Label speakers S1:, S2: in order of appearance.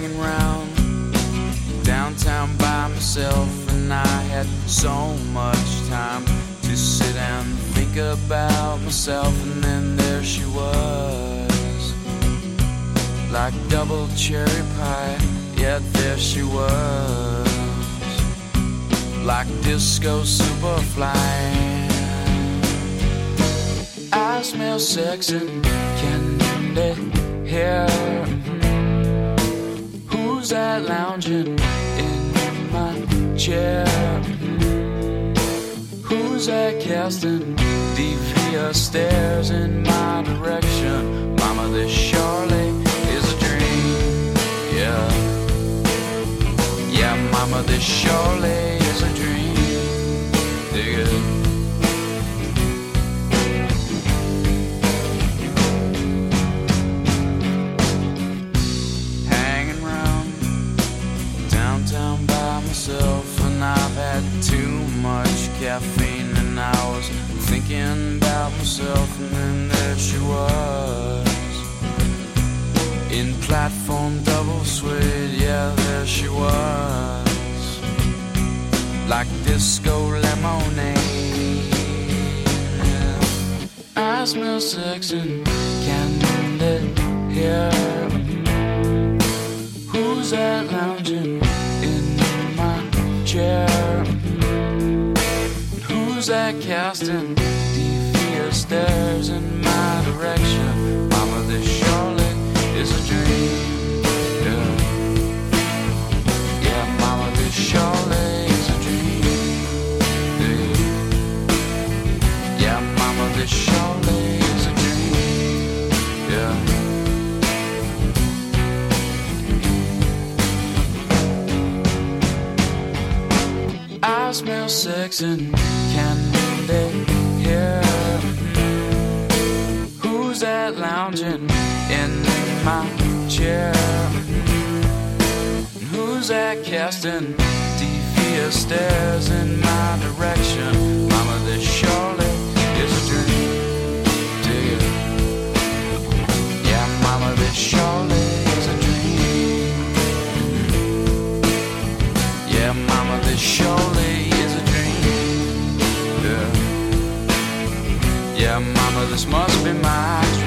S1: hanging round downtown by myself, and I had so much time to sit and think about myself. And then there she was, like double cherry pie. Yeah, there she was, like disco superfly. I smell sex and candy here. Who's that lounging in my chair? Who's that casting devious stares in my direction? Mama, this surely is a dream. Yeah, yeah, mama, this surely is a dream. Dig it. And I've had too much caffeine, and I was thinking about myself. And then there she was, in platform double suede. Yeah, there she was, like disco lemonade. Yeah. I smell sex and candy here. Who's that lounging chair? Who's that casting devious stares in my direction? Mama, this surely is a dream. Yeah, yeah, mama, this surely is a dream. Yeah, yeah, mama, this surely is a dream. Yeah. I smell sex and candy here. Who's that lounging in my chair? Who's that casting devious stares in my direction? Mama, this surely is a dream. Dig it. Yeah, mama, this surely is a dream. Yeah, mama, this surely is a dream. Yeah, yeah, mama, this must be my dream.